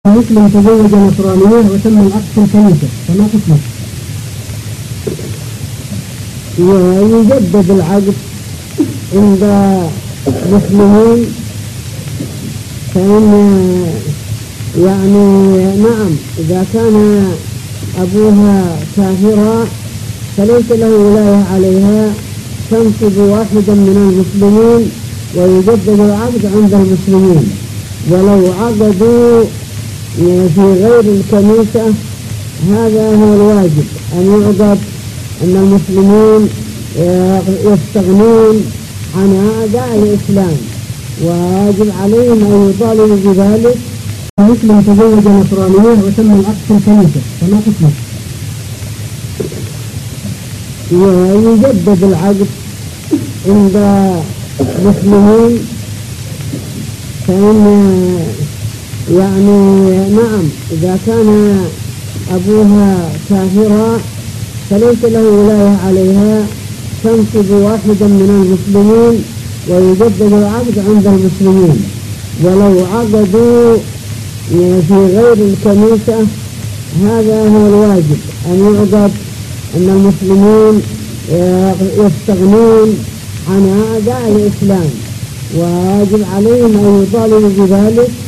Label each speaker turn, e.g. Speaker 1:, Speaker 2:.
Speaker 1: مسلم تزوج نصرانية وتم العقد في الكنيسة فما حكمه؟
Speaker 2: يجدد العقد عند مسلمين، فإن نعم إذا كان أبوها كافرا فليس له ولاية عليها، تنصب واحدا من المسلمين ويجدد العقد عند المسلمين. ولو عقدوا في غير الكنيسة هذا هو الواجب، أن يعقد، أن المسلمين يستغنون عن أعداء الإسلام ويجب عليهم أن يطالبوا بذلك.
Speaker 1: مسلم تزوج نصرانية وتم العقد في الكنيسة فما حكمه؟
Speaker 2: يجدد العقد عند مسلمين، فإن نعم إذا كان أبوها كافرا فليس له ولاية عليها، تنصب واحدا من المسلمين ويجدد العقد عند المسلمين. ولو عقدوا في غير الكنيسة هذا هو الواجب، أن يعقد، أن المسلمين يستغنون عن أعداء الإسلام ويجب عليهم أن يطالبوا بذلك.